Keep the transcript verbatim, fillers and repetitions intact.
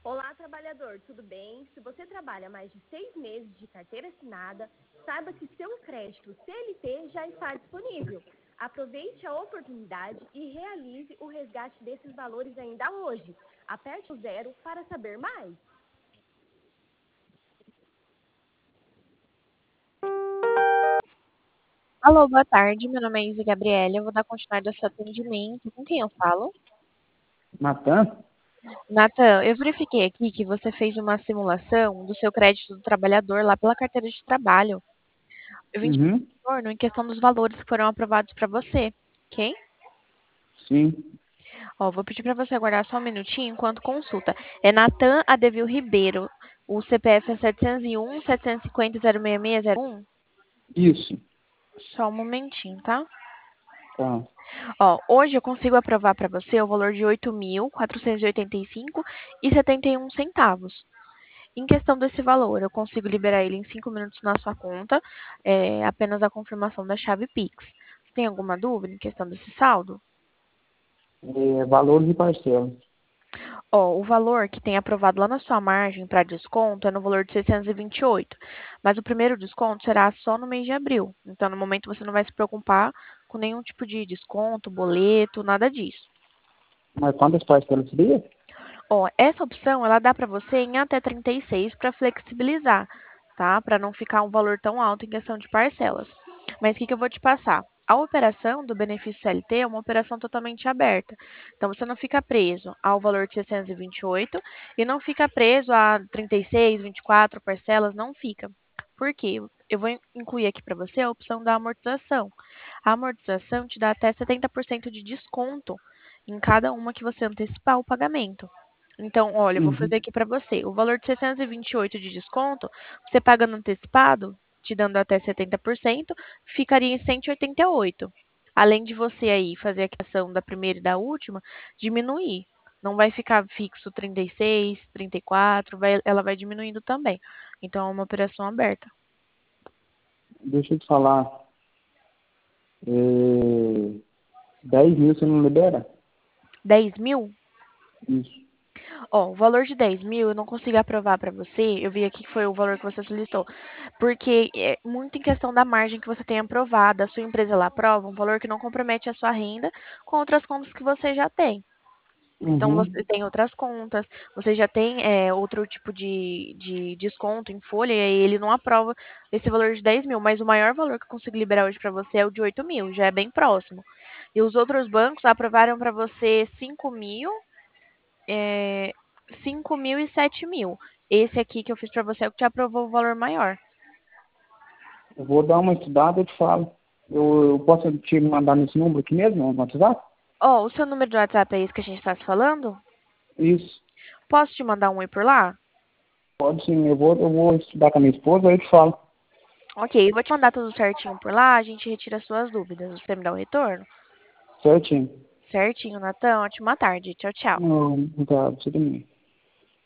Olá, trabalhador, tudo bem? Se você trabalha mais de seis meses de carteira assinada, saiba que seu crédito C L T já está disponível. Aproveite a oportunidade e realize o resgate desses valores ainda hoje. Aperte o zero para saber mais. Alô, boa tarde. Meu nome é Isa Gabriela. Eu vou dar continuidade ao seu atendimento. Com quem eu falo? Natan? Natan, eu verifiquei aqui que você fez uma simulação do seu crédito do trabalhador lá pela carteira de trabalho. Eu vim te pedir Uhum, retorno em questão dos valores que foram aprovados para você, ok? sim, Ó, vou pedir para você aguardar só um minutinho enquanto consulta. É Natan Adevil Ribeiro. O C P F é sete zero um, sete cinco zero, zero seis seis zero um. isso. Só um momentinho, tá? Tá. Ó, hoje eu consigo aprovar para você o valor de oito mil quatrocentos e oitenta e cinco e setenta e um centavos. Em questão desse valor, eu consigo liberar ele em cinco minutos na sua conta, é, apenas a confirmação da chave Pix. Você tem alguma dúvida em questão desse saldo? É, valor de parcela. Ó, o valor que tem aprovado lá na sua margem para desconto é no valor de seiscentos e vinte e oito, mas o primeiro desconto será só no mês de abril. Então, no momento, você não vai se preocupar com nenhum tipo de desconto, boleto, nada disso. Mas quantas parcelas seria? Ó, essa opção ela dá para você em até trinta e seis para flexibilizar, tá? Para não ficar um valor tão alto em questão de parcelas. Mas o que que eu vou te passar? A operação do benefício C L T é uma operação totalmente aberta. Então você não fica preso ao valor de seiscentos e vinte e oito e não fica preso a trinta e seis, vinte e quatro parcelas, não fica. Por quê? Eu vou in- incluir aqui para você a opção da amortização. A amortização te dá até setenta por cento de desconto em cada uma que você antecipar o pagamento. Então, olha, eu vou fazer Uhum. aqui para você. O valor de seiscentos e vinte e oito de desconto, você pagando antecipado, te dando até setenta por cento, ficaria em cento e oitenta e oito. Além de você aí fazer a questão da primeira e da última, diminuir. Não vai ficar fixo trinta e seis, trinta e quatro, vai, ela vai diminuindo também. Então, é uma operação aberta. Deixa eu te falar. É, dez mil você não libera? dez mil? Isso. Ó, o valor de dez mil eu não consigo aprovar para você. Eu vi aqui que foi o valor que você solicitou. Porque é muito em questão da margem que você tem aprovada. A sua empresa lá aprova um valor que não compromete a sua renda com outras contas que você já tem. Então, você Uhum. tem outras contas, você já tem é, outro tipo de, de desconto em folha, e aí ele não aprova esse valor de dez mil. Mas o maior valor que eu consigo liberar hoje para você é o de oito mil, já é bem próximo. E os outros bancos aprovaram para você cinco mil, é, cinco mil e sete mil. Esse aqui que eu fiz para você é o que te aprovou o valor maior. Eu vou dar uma estudada e te falo. Eu, eu posso te mandar nesse número aqui mesmo, no WhatsApp? Ó, o seu número de WhatsApp é esse que a gente está se falando? Isso. Posso te mandar um oi por lá? Pode sim. Eu vou, eu vou estudar com a minha esposa, aí eu te falo. Ok, eu vou te mandar tudo certinho por lá, a gente retira as suas dúvidas. Você me dá o retorno? Certinho. Certinho, Natan. Ótima tarde. Tchau, tchau. Não, não tá, você também.